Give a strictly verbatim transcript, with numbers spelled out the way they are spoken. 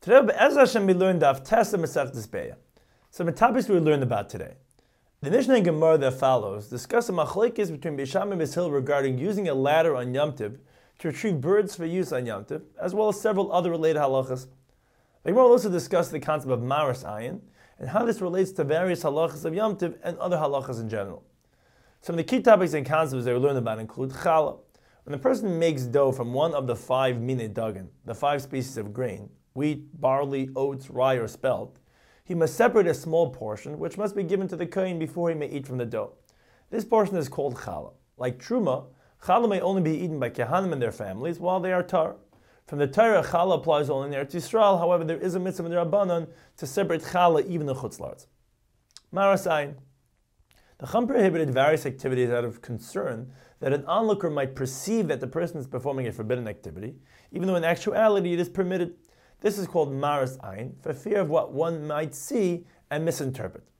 Today, Be'ez Hashem, we learned Daf Tesa Masechtas Beya. Some topics we learned about today. The Mishnah and Gemara that follows discuss a machlekes between Beis Shammai and Beis Hillel regarding using a ladder on Yom Tov to retrieve birds for use on Yom Tov, as well as several other related halachas. The Gemara will also discuss the concept of Maras Ayin and how this relates to various halachas of Yom Tov and other halachas in general. Some of the key topics and concepts that we learned about include challah. When a person makes dough from one of the five minei dagan, the five species of grain, wheat, barley, oats, rye, or spelt, he must separate a small portion, which must be given to the kohen before he may eat from the dough. This portion is called challah. Like truma, challah may only be eaten by kehanim and their families while they are tar. From the Torah, challah applies only in Eretz Yisrael. However, there is a mitzvah in the Rabbanan to separate challah even in Chutz La'aretz. Maras Ayin. The Chum prohibited various activities out of concern that an onlooker might perceive that the person is performing a forbidden activity, even though in actuality it is permitted. This is called Maras Ayin, for fear of what one might see and misinterpret.